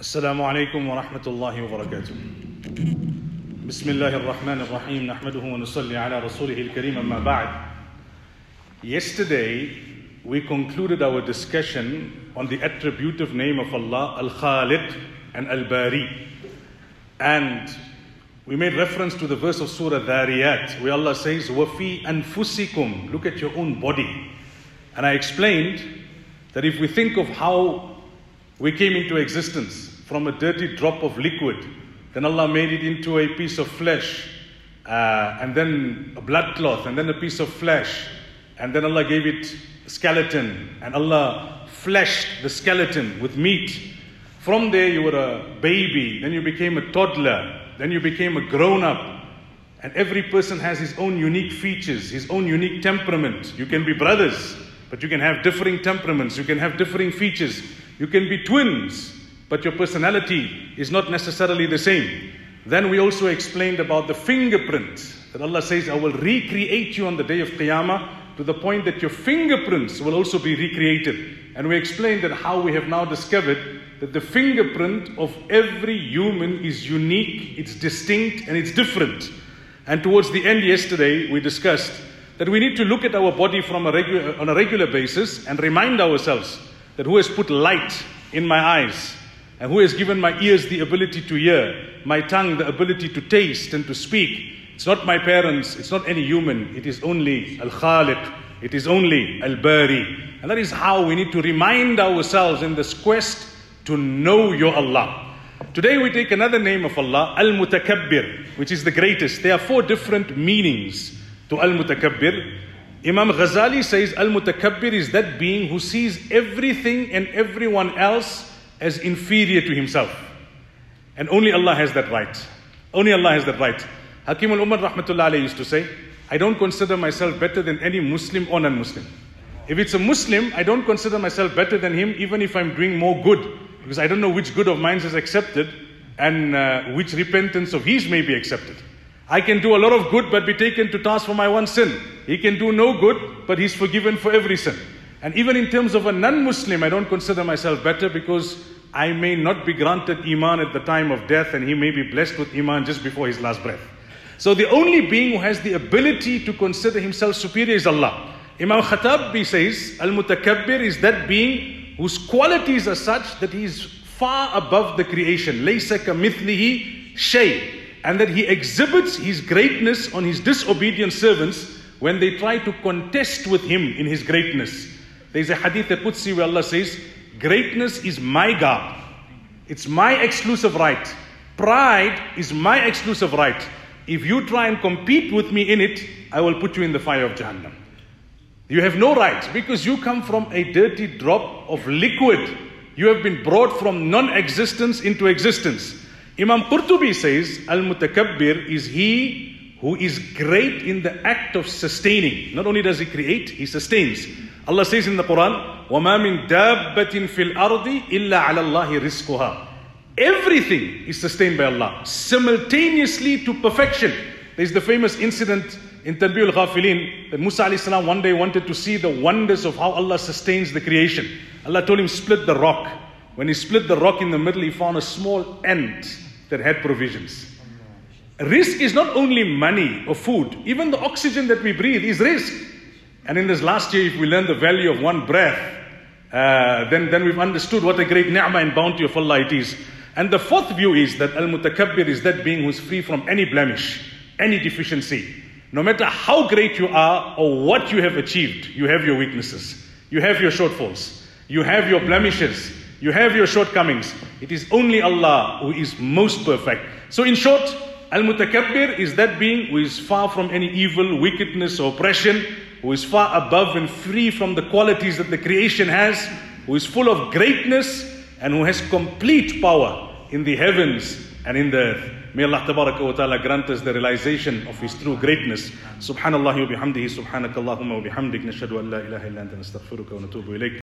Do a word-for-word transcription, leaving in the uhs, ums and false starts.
السلام عليكم ورحمة الله وبركاته. بسم الله الرحمن الرحيم. نحمده ونصلي على رسوله الكريم أما بعد. Yesterday we concluded our discussion on the attributive name of Allah, Al-Khaliq and Al-Bari. And we made reference to the verse of Surah Dhariyat, where Allah says, وَفِي أَنفُسِكُمْ, look at your own body. And I explained that if we think of how we came into existence from a dirty drop of liquid, then Allah made it into a piece of flesh, uh, and then a blood cloth, and then a piece of flesh, and then Allah gave it a skeleton, and Allah fleshed the skeleton with meat. From there you were a baby, then you became a toddler, then you became a grown-up, and every person has his own unique features, his own unique temperament. You can be brothers, but you can have differing temperaments, you can have differing features. You can be twins, but your personality is not necessarily the same. Then we also explained about the fingerprint, that Allah says, I will recreate you on the day of Qiyamah, to the point that your fingerprints will also be recreated. And we explained that how we have now discovered that the fingerprint of every human is unique, it's distinct, and it's different. And towards the end yesterday, we discussed that we need to look at our body from a regular, on a regular basis and remind ourselves that who has put light in my eyes, and who has given my ears the ability to hear, my tongue the ability to taste and to speak. It's not my parents, it's not any human, it is only Al-Khaliq, it is only Al-Bari. And that is how we need to remind ourselves in this quest to know your Allah. Today we take another name of Allah, Al-Mutakabbir, which is the greatest. There are four different meanings to Al-Mutakabbir. Imam Ghazali says Al-Mutakabbir is that being who sees everything and everyone else as inferior to himself. And only Allah has that right. Only Allah has that right. Hakim al-Ummah rahmatullah alayhi used to say, I don't consider myself better than any Muslim or non-Muslim. If it's a Muslim, I don't consider myself better than him, even if I'm doing more good. Because I don't know which good of mine is accepted and uh, which repentance of his may be accepted. I can do a lot of good but be taken to task for my one sin. He can do no good but he's forgiven for every sin. And even in terms of a non-Muslim, I don't consider myself better because I may not be granted Iman at the time of death and he may be blessed with Iman just before his last breath. So the only being who has the ability to consider himself superior is Allah. Imam Khattabi says, Al-Mutakabbir is that being whose qualities are such that he is far above the creation. Laysa kamithlihi shay. And that he exhibits his greatness on his disobedient servants when they try to contest with him in his greatness. There is a hadith at Qudsi where Allah says, greatness is my garb. It's my exclusive right. Pride is my exclusive right. If you try and compete with me in it, I will put you in the fire of Jahannam. You have no right because you come from a dirty drop of liquid. You have been brought from non-existence into existence. Imam Qurtubi says, Al-Mutakabbir is he who is great in the act of sustaining. Not only does he create, he sustains. Allah says in the Quran, وَمَا مِن دَابَّةٍ فِي الْأَرْضِ إِلَّا عَلَى اللَّهِ رِزْقُهَا. Everything is sustained by Allah, simultaneously to perfection. There's the famous incident in Tanbih al-Ghafilin that Musa alayhi salam one day wanted to see the wonders of how Allah sustains the creation. Allah told him, split the rock. When he split the rock in the middle, he found a small ant that had provisions. Rizq is not only money or food. Even the oxygen that we breathe is rizq. And in this last year, if we learn the value of one breath, uh, then, then we've understood what a great ni'mah and bounty of Allah it is. And the fourth view is that Al-Mutakabbir is that being who is free from any blemish, any deficiency. No matter how great you are or what you have achieved, you have your weaknesses. You have your shortfalls. You have your blemishes. You have your shortcomings. It is only Allah who is most perfect. So in short, Al-Mutakabbir is that being who is far from any evil, wickedness or oppression, who is far above and free from the qualities that the creation has, who is full of greatness and who has complete power in the heavens and in the earth. May Allah tabaraka wa ta'ala grant us the realization of His true greatness. Subhanallah wa bihamdihi, subhanakallahumma wa bihamdik, nashhadu an la ilaha illa anta nastaghfiruka wa natubu ilayk.